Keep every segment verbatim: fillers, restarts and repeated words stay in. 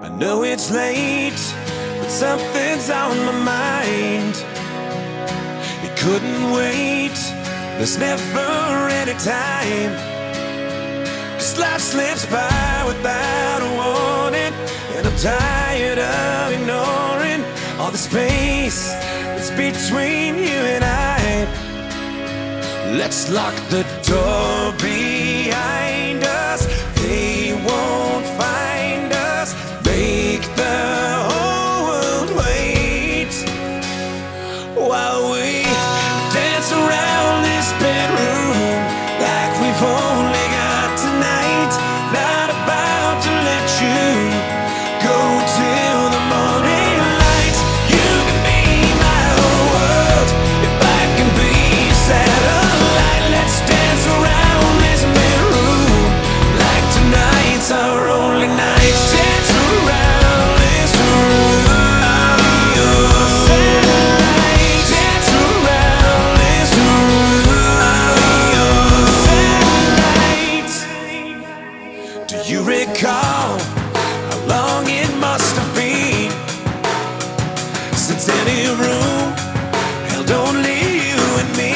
I know it's late, but something's on my mind. It couldn't wait, there's never any time. 'Cause life slips by without a warning, and I'm tired of ignoring all the space that's between you and I. Let's lock the door behind us, they won't find us. Make the whole world wait while we dance around this bedroom like we've only got tonight. Not about to let you go till the morning light. You can be my whole world if I can be a satellite. Let's dance around this bedroom like tonight's our only night. Dance around this room, your satellite. Dance around this room, your satellite. Do you recall how long it must have been since any room held only you and me?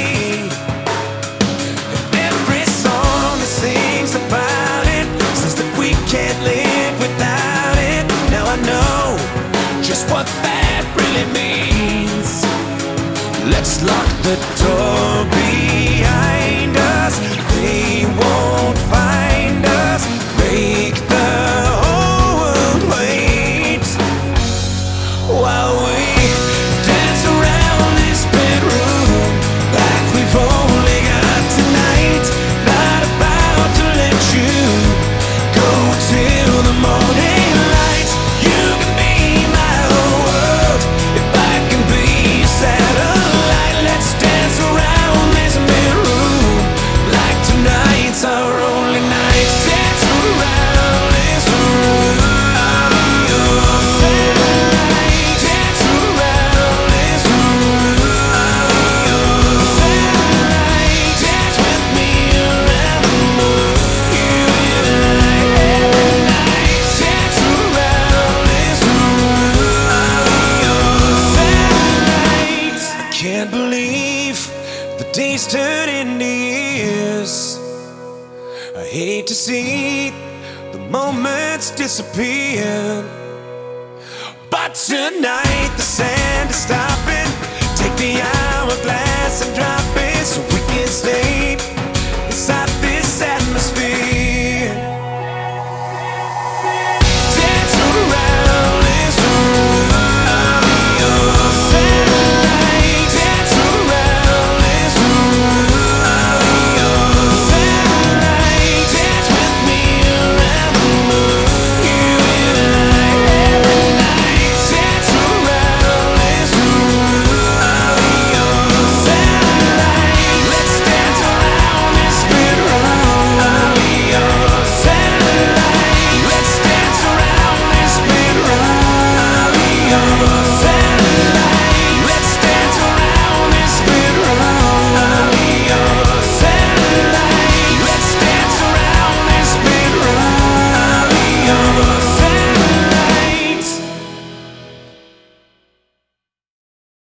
And every song that sings about it says that we can't live without it. Now I know just what that really means. Let's lock the door behind us, they won't find us. Make the whole world wait while we dance around this bedroom like we've only got tonight. Not about to let you go till the morning light. You can be my whole world if I can be a satellite. Let's dance around this bedroom like tonight's our only night. Dance around this room, your satellite. Dance around this room, your satellite. Dance with me around the moon, you and I every night. Dance around this room, your satellite. I can't believe the days turn into years. I hate to see the moments disappear, but tonight the sand is stopping. Take the hourglass and drop it.